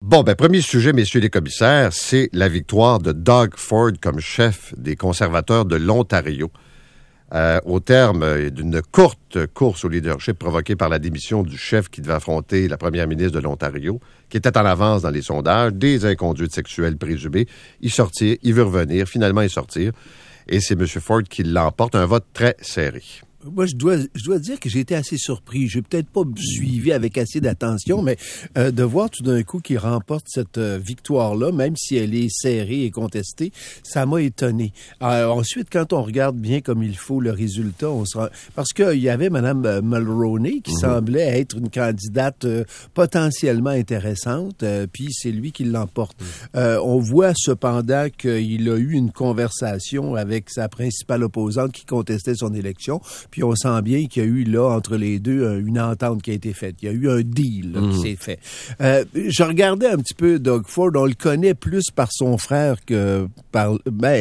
Bon, premier sujet, messieurs les commissaires, c'est la victoire de Doug Ford comme chef des conservateurs de l'Ontario. Au terme d'une courte course au leadership provoquée par la démission du chef qui devait affronter la première ministre de l'Ontario, qui était en avance dans les sondages, des inconduites sexuelles présumées, il veut revenir, finalement il sortir, et c'est M. Ford qui l'emporte, un vote très serré. Moi, je dois dire que j'ai été assez surpris. J'ai peut-être pas suivi avec assez d'attention, mais de voir tout d'un coup qu'il remporte cette victoire-là, même si elle est serrée et contestée, ça m'a étonné. Ensuite, quand on regarde bien comme il faut le résultat, parce qu'il y avait Mme Mulroney qui semblait être une candidate potentiellement intéressante, puis c'est lui qui l'emporte. On voit cependant qu'il a eu une conversation avec sa principale opposante qui contestait son élection. Puis on sent bien qu'il y a eu là, entre les deux, une entente qui a été faite. Il y a eu un deal là, qui s'est fait. Je regardais un petit peu Doug Ford. On le connaît plus par son frère que par...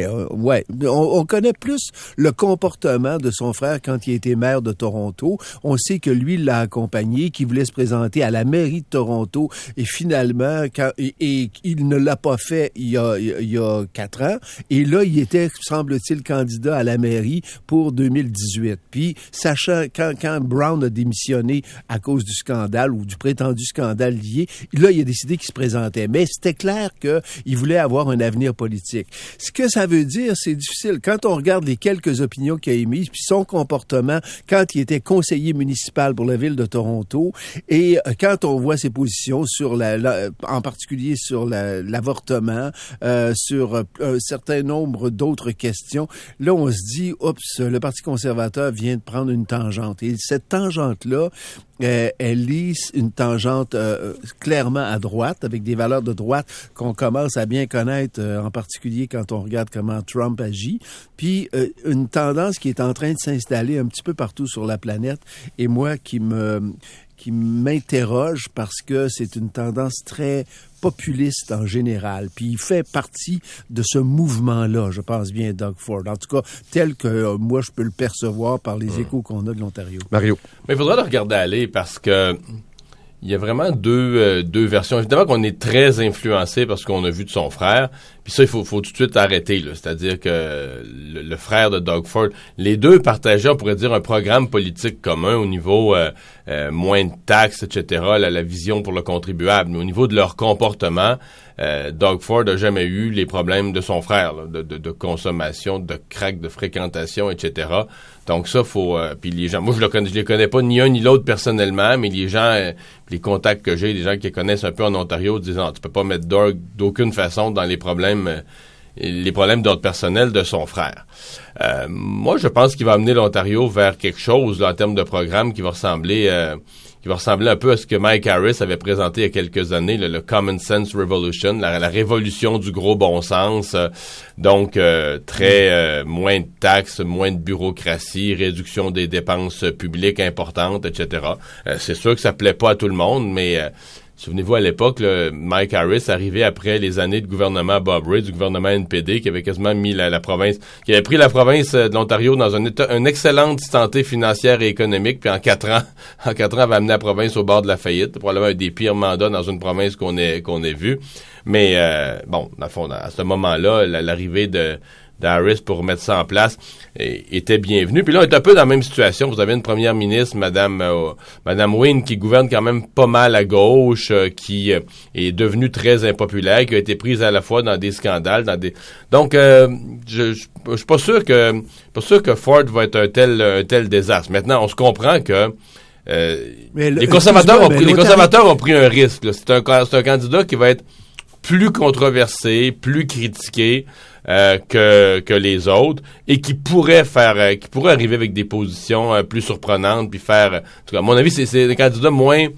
On connaît plus le comportement de son frère quand il était maire de Toronto. On sait que lui l'a accompagné, qu'il voulait se présenter à la mairie de Toronto. Et finalement, et il ne l'a pas fait il y a 4 ans. Et là, il était, semble-t-il, candidat à la mairie pour 2018. Puis, sachant, quand Brown a démissionné à cause du scandale ou du prétendu scandale lié, là, il a décidé qu'il se présentait. Mais c'était clair qu'il voulait avoir un avenir politique. Ce que ça veut dire, c'est difficile. Quand on regarde les quelques opinions qu'il a émises, puis son comportement quand il était conseiller municipal pour la ville de Toronto, et quand on voit ses positions sur en particulier sur l'avortement, sur un certain nombre d'autres questions, là, on se dit, oups, le Parti conservateur vient de prendre une tangente. Et cette tangente-là, elle est une tangente clairement à droite, avec des valeurs de droite qu'on commence à bien connaître, en particulier quand on regarde comment Trump agit. Puis une tendance qui est en train de s'installer un petit peu partout sur la planète, et moi qui m'interroge parce que c'est une tendance très populiste en général. Puis il fait partie de ce mouvement-là, je pense bien, Doug Ford. En tout cas, tel que moi, je peux le percevoir par les échos qu'on a de l'Ontario. Mario. Mais il faudra le regarder aller parce que il y a vraiment deux versions. Évidemment qu'on est très influencé par ce qu'on a vu de son frère. Puis ça, il faut tout de suite arrêter, là. C'est-à-dire que le frère de Doug Ford, les deux partageaient, on pourrait dire, un programme politique commun au niveau moins de taxes, etc., la vision pour le contribuable. Mais au niveau de leur comportement, Doug Ford n'a jamais eu les problèmes de son frère, là, de consommation, de crack, de fréquentation, etc. Donc ça, faut... puis les gens... Moi, je les connais pas ni un ni l'autre personnellement, mais les gens... les contacts que j'ai, les gens qui les connaissent un peu en Ontario, disent « Tu peux pas mettre Doug d'aucune façon dans les problèmes d'ordre personnel de son frère. » Moi, je pense qu'il va amener l'Ontario vers quelque chose, là, en termes de programme qui va ressembler un peu à ce que Mike Harris avait présenté il y a quelques années, le Common Sense Revolution, la révolution du gros bon sens. Donc, moins de taxes, moins de bureaucratie, réduction des dépenses publiques importantes, etc. C'est sûr que ça plaît pas à tout le monde, mais... souvenez-vous, à l'époque, Mike Harris arrivait après les années de gouvernement Bob Rae, du gouvernement NPD, qui avait quasiment mis la province, qui avait pris la province de l'Ontario dans une excellente santé financière et économique, puis en 4 ans, avait amené la province au bord de la faillite, probablement un des pires mandats dans une province qu'on ait vu. Mais dans le fond, à ce moment-là, l'arrivée d'Harris pour mettre ça en place était bienvenue. Puis là, on est un peu dans la même situation. Vous avez une première ministre, Madame Wynne, qui gouverne quand même pas mal à gauche, qui est devenue très impopulaire, qui a été prise à la fois dans des scandales, Donc, je suis pas sûr que Ford va être un tel désastre. Maintenant, on se comprend que les conservateurs ont pris un risque, là. C'est un candidat qui va être plus controversé, plus critiqué que les autres, et qui pourrait arriver avec des positions plus surprenantes, puis faire... En tout cas, à mon avis, c'est un candidat moins...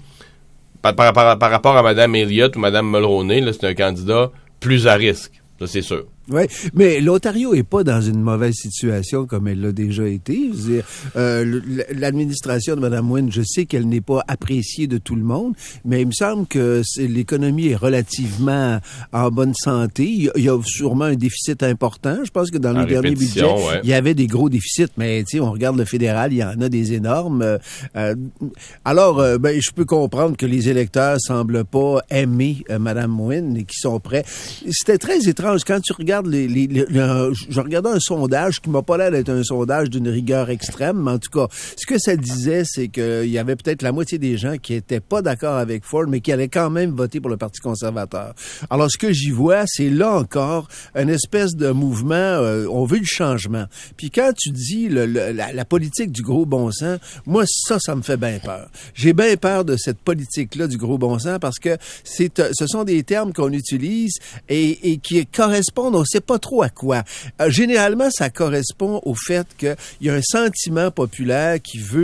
Par rapport à Mme Elliott ou Mme Mulroney, là, c'est un candidat plus à risque. Ça, c'est sûr. Oui, mais l'Ontario est pas dans une mauvaise situation comme elle l'a déjà été. Je veux dire, l'administration de Mme Wynne, je sais qu'elle n'est pas appréciée de tout le monde, mais il me semble que l'économie est relativement en bonne santé. Il y a sûrement un déficit important. Je pense que dans les derniers budgets, il y avait des gros déficits, mais tu sais, on regarde le fédéral, il y en a des énormes. Alors, je peux comprendre que les électeurs semblent pas aimer Mme Wynne et qui sont prêts. C'était très étrange quand tu regardes je regardais un sondage qui m'a pas l'air d'être un sondage d'une rigueur extrême, mais en tout cas, ce que ça disait, c'est qu'il y avait peut-être la moitié des gens qui étaient pas d'accord avec Ford, mais qui allaient quand même voter pour le Parti conservateur. Alors, ce que j'y vois, c'est là encore une espèce de mouvement, on veut le changement. Puis quand tu dis la politique du gros bon sens, moi, ça me fait bien peur. J'ai bien peur de cette politique-là du gros bon sens parce que ce sont des termes qu'on utilise et qui correspondent, on sait pas trop à quoi. Généralement, ça correspond au fait qu'il y a un sentiment populaire qui veut,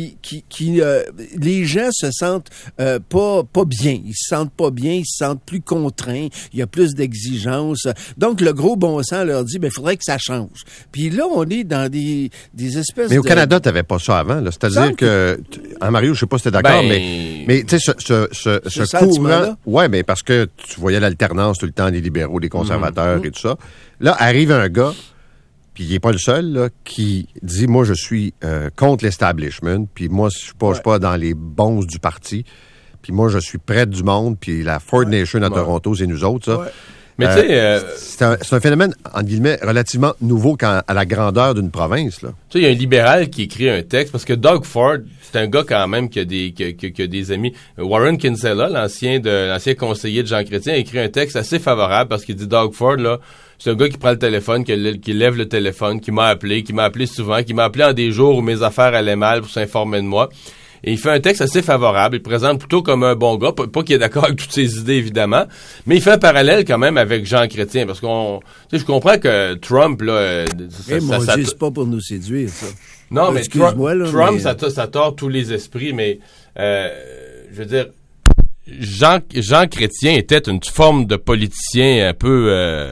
les gens se sentent pas bien. Ils se sentent pas bien, ils se sentent plus contraints. Il y a plus d'exigences. Donc, le gros bon sens leur dit, il faudrait que ça change. Puis là, on est dans des espèces Mais au Canada, t'avais pas ça avant, là. C'est-à-dire que, Mario, je sais pas si t'es d'accord, mais tu sais, ce courant, ouais, mais parce que tu voyais l'alternance tout le temps des libéraux, des conservateurs et tout ça. Là, arrive un gars, puis il est pas le seul, là, qui dit, moi, je suis contre l'establishment, puis moi, je suis pas dans les bons du parti, puis moi, je suis près du monde, puis la Ford Nation à Toronto, c'est nous autres, ça. Ouais. Mais tu sais, c'est un phénomène, entre guillemets, relativement nouveau à la grandeur d'une province, là. Tu sais, il y a un libéral qui écrit un texte, parce que Doug Ford, c'est un gars quand même qui a des amis. Warren Kinsella, l'ancien conseiller de Jean Chrétien, a écrit un texte assez favorable parce qu'il dit Doug Ford, là, c'est un gars qui prend le téléphone, qui lève le téléphone, qui m'a appelé souvent, qui m'a appelé en des jours où mes affaires allaient mal pour s'informer de moi. Et il fait un texte assez favorable. Il présente plutôt comme un bon gars. Pas qu'il est d'accord avec toutes ses idées, évidemment. Mais il fait un parallèle quand même avec Jean Chrétien. Parce qu'on, tu sais, je comprends que Trump, là, c'est pas pour nous séduire, ça. Non, mais Trump, mais... ça tord tous les esprits. Mais, je veux dire, Jean Chrétien était une forme de politicien un peu,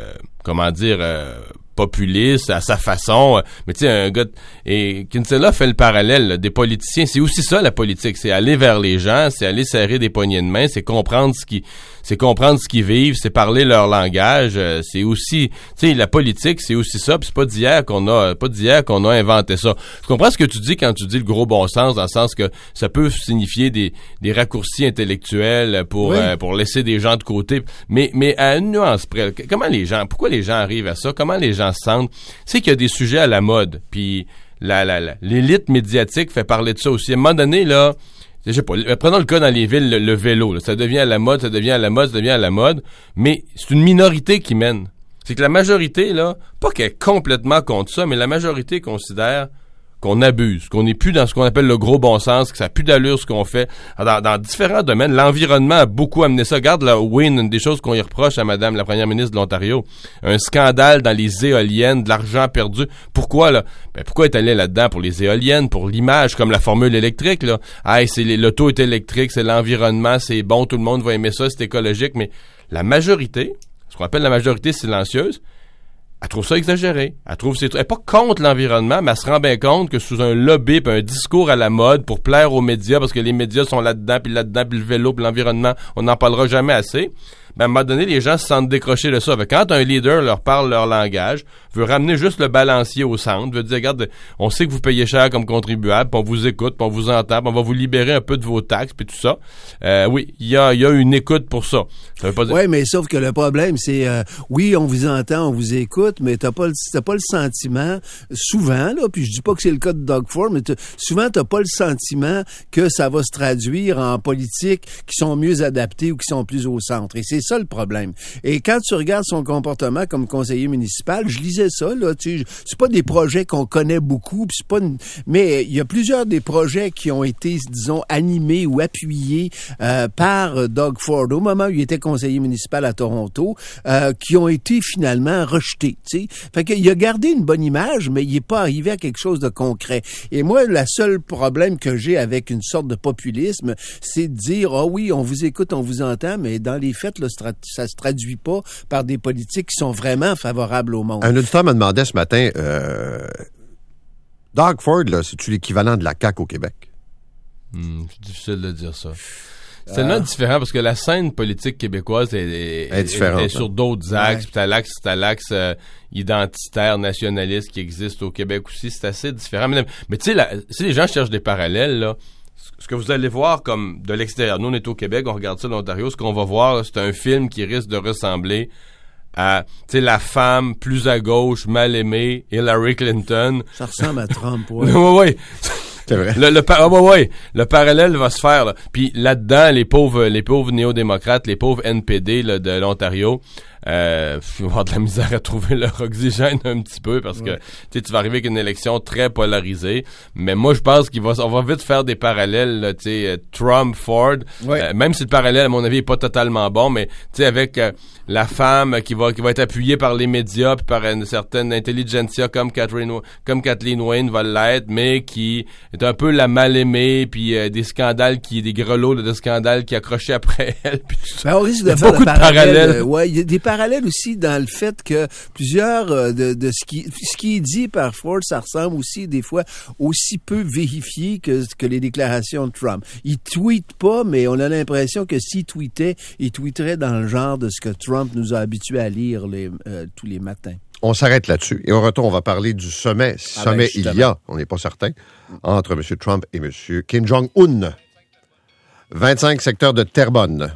populiste à sa façon, mais tu sais, un gars et Kinsella fait le parallèle là, des politiciens, c'est aussi ça la politique, c'est aller vers les gens, c'est aller serrer des poignées de main, c'est comprendre ce qu'ils vivent, c'est parler leur langage, c'est aussi, tu sais, la politique, c'est aussi ça, puis c'est pas d'hier qu'on a inventé ça. Je comprends ce que tu dis quand tu dis le gros bon sens, dans le sens que ça peut signifier des raccourcis intellectuels pour laisser des gens de côté, mais à une nuance près, pourquoi les gens arrivent à ça, comment les gens se sentent, c'est qu'il y a des sujets à la mode, puis l'élite médiatique fait parler de ça aussi. À un moment donné, là, je sais pas, prenons le cas dans les villes, le vélo, là, ça devient à la mode, mais c'est une minorité qui mène. C'est que la majorité, là, pas qu'elle est complètement contre ça, mais la majorité considère qu'on abuse, qu'on n'est plus dans ce qu'on appelle le gros bon sens, que ça n'a plus d'allure ce qu'on fait. Dans différents domaines, l'environnement a beaucoup amené ça. Regarde, là, Wynne, une des choses qu'on y reproche à Madame la première ministre de l'Ontario, un scandale dans les éoliennes, de l'argent perdu. Pourquoi, là? Pourquoi est allé là-dedans? Pour les éoliennes, pour l'image, comme la formule électrique, là. L'auto est électrique, c'est l'environnement, c'est bon, tout le monde va aimer ça, c'est écologique, mais la majorité, ce qu'on appelle la majorité silencieuse, elle trouve ça exagéré. Elle est pas contre l'environnement, mais elle se rend bien compte que sous un lobby pis un discours à la mode pour plaire aux médias, parce que les médias sont là-dedans, puis le vélo, puis l'environnement, on n'en parlera jamais assez. À un moment donné, les gens se sentent décrochés de ça. Quand un leader leur parle leur langage, veut ramener juste le balancier au centre, veut dire, regarde, on sait que vous payez cher comme contribuable, puis on vous écoute, puis on vous entend, puis on va vous libérer un peu de vos taxes, puis tout ça. Oui, il y a une écoute pour ça. Ça veut pas dire... Oui, mais sauf que le problème, c'est, oui, on vous entend, on vous écoute, mais t'as pas le sentiment, souvent, là, puis je dis pas que c'est le cas de Doug Ford, mais souvent, t'as pas le sentiment que ça va se traduire en politiques qui sont mieux adaptées ou qui sont plus au centre. Et c'est ça le problème. Et quand tu regardes son comportement comme conseiller municipal, je lisais ça, là, c'est pas des projets qu'on connaît beaucoup, puis mais il y a plusieurs des projets qui ont été, disons, animés ou appuyés par Doug Ford au moment où il était conseiller municipal à Toronto, qui ont été finalement rejetés, tu sais. Fait qu'il a gardé une bonne image, mais il est pas arrivé à quelque chose de concret. Et moi, le seul problème que j'ai avec une sorte de populisme, c'est de dire, ah oui, on vous écoute, on vous entend, mais dans les faits, là, se traduit pas par des politiques qui sont vraiment favorables au monde. Un auditeur me demandait ce matin, Doug Ford, là, c'est-tu l'équivalent de la CAQ au Québec? C'est difficile de dire ça. C'est tellement différent parce que la scène politique québécoise est différente, est sur d'autres axes. Ouais. T'as l'axe identitaire, nationaliste qui existe au Québec aussi. C'est assez différent. Mais tu sais, si les gens cherchent des parallèles, là, ce que vous allez voir comme de l'extérieur, nous on est au Québec, on regarde ça de l'Ontario, ce qu'on va voir, c'est un film qui risque de ressembler à, tu sais, la femme plus à gauche, mal aimée, Hillary Clinton. Ça ressemble à Trump, ouais. Oui. C'est vrai. Le parallèle va se faire, là. Puis là-dedans, les pauvres néo-démocrates, les pauvres NPD là, de l'Ontario, ils vont avoir de la misère à trouver leur oxygène un petit peu parce que tu vas arriver avec une élection très polarisée. Mais moi, je pense on va vite faire des parallèles, là, tu sais, Trump-Ford. Même si le parallèle, à mon avis, est pas totalement bon, mais tu sais, avec la femme qui va être appuyée par les médias puis par une certaine intelligentsia comme Kathleen Wayne va l'être, mais qui est un peu la mal-aimée, puis des grelots de scandales qui accrochaient après elle. Puis tout ça. Ben, on risque de faire beaucoup de parallèles. Il y a des parallèles aussi dans le fait que plusieurs de ce qui est dit par Ford, ça ressemble aussi des fois aussi peu vérifié que les déclarations de Trump. Il tweete pas, mais on a l'impression que s'il tweetait, il tweeterait dans le genre de ce que Trump nous a habitués à lire tous les matins. On s'arrête là-dessus. Et au retour, on va parler du sommet. Il y a, on n'est pas certain, entre M. Trump et M. Kim Jong-un. 25 secteurs de Terrebonne.